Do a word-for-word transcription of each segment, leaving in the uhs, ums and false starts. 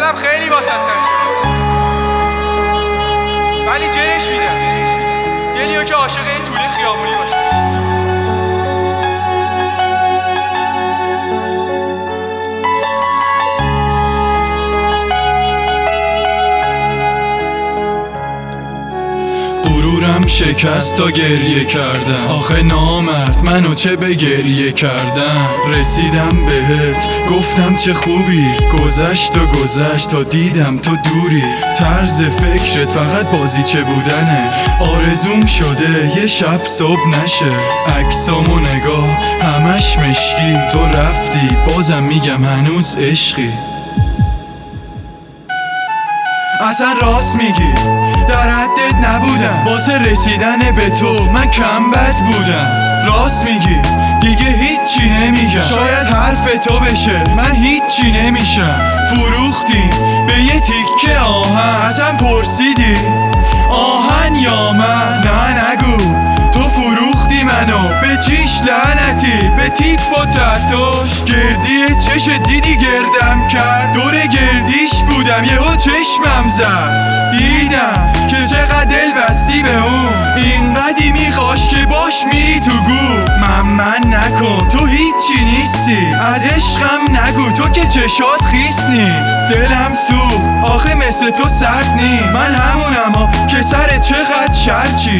دلم خیلی واسه تنگ شده، ولی جرش میدم. دلیو که عاشق این طول خیابونی باشه. غرورم شکست تا گریه کردم. آخه نامرد منو چه به گریه کردم. رسیدم بهت گفتم چه خوبی، گذشت و گذشت تا دیدم تو دوری. طرز فکرت فقط بازیچه بودنه، آرزوم شده یه شب صبح نشه. عکسامو نگاه همش مشکی، تو رفتی بازم میگم هنوز عشقی. اصلا راست میگی در حدت نبودم، واسه رسیدن به تو من کم بد بودم. راست میگی دیگه هیچی نمیگم، شاید حرف تو بشه من هیچی نمیشم. فروختیم به یه تیکه آهن، اصلا پرسیدی آهن یا من؟ نه نگو تو فروختی منو به چیش لعنتی، به تیپ و تتوش. گردی چش دیدی گردم کرد، دور گردیش بودم یهو چشمم زد. دیدم که چقدر دل بستی به اون، اینقدی میخواش که باش میری تو گو. من من نکن تو هیچی نیستی، از عشقم نگو تو که چشات خیسنی. دلم سوخت آخه مثل تو سرد نی، من همونم ها که سر چقدر شرچی.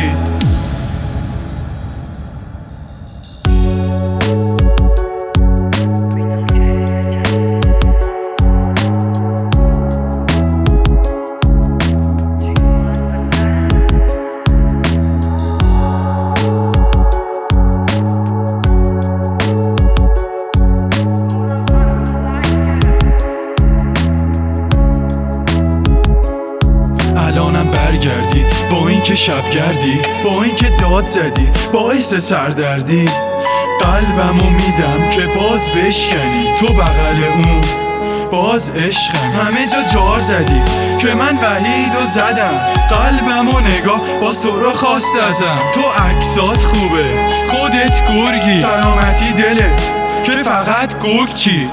الانم برگردی با این که شب گردی، با این که داد زدی باعث سردردی. قلبمو میدم که باز بشکنی، تو بغل اون باز عشقم. همه جا جار زدی که من وحید و زدم، قلبمو نگاه با سرا خواست ازم. تو عکسات خوبه خودت گرگی، سلامتی دلت که فقط گرگ چید.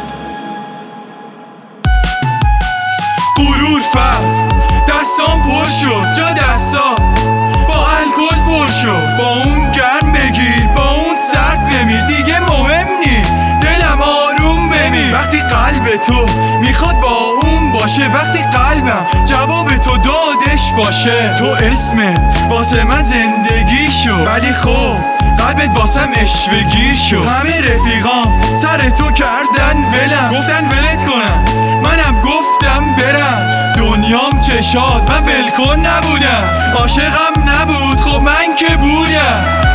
غرور فرد دستام پر شد جا دستات، با الکل پر شد. با اون گرم بگیر با اون سرد بمیر، دیگه مهم نی دلم آروم بمیر. وقتی قلب تو میخواد با اون باشه، وقتی قلبم جواب تو دادش باشه. تو اسمت واسه من زندگی شد، ولی خب قلبت واسم اشوگی شد. همه رفیقام سر تو کردن ولم، گفتن ولت کنم منم گفتم برم. دنیام چشاد من ولکن نبودم، عاشقم نبود خب من که بودم.